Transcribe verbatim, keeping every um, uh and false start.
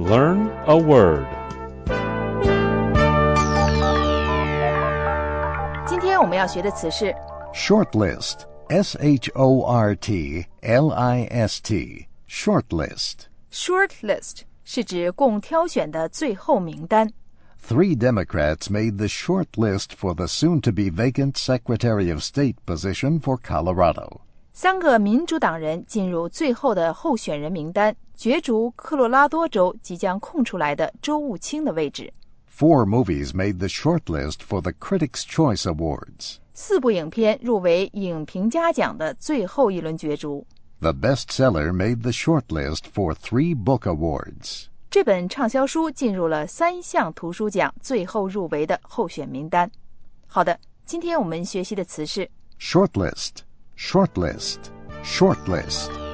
Learn a word. 今天我们要学的词是 Shortlist, S H O R T L I S T, shortlist. short list， 是指供挑选的最后名单。 Three Democrats made the short list for the soon-to-be vacant Secretary of State position for Colorado. 三个民主党人进入最后的候选人名单，角逐科罗拉多州即将空出来的州务卿的位置。 Four movies made the shortlist for the Critics' Choice Awards. 四部影片入围影评家奖的最后一轮角逐。 The bestseller made the shortlist for three book awards. 这本畅销书进入了三项图书奖最后入围的候选名单。好的，今天我们学习的词是 Shortlist, shortlist, shortlist.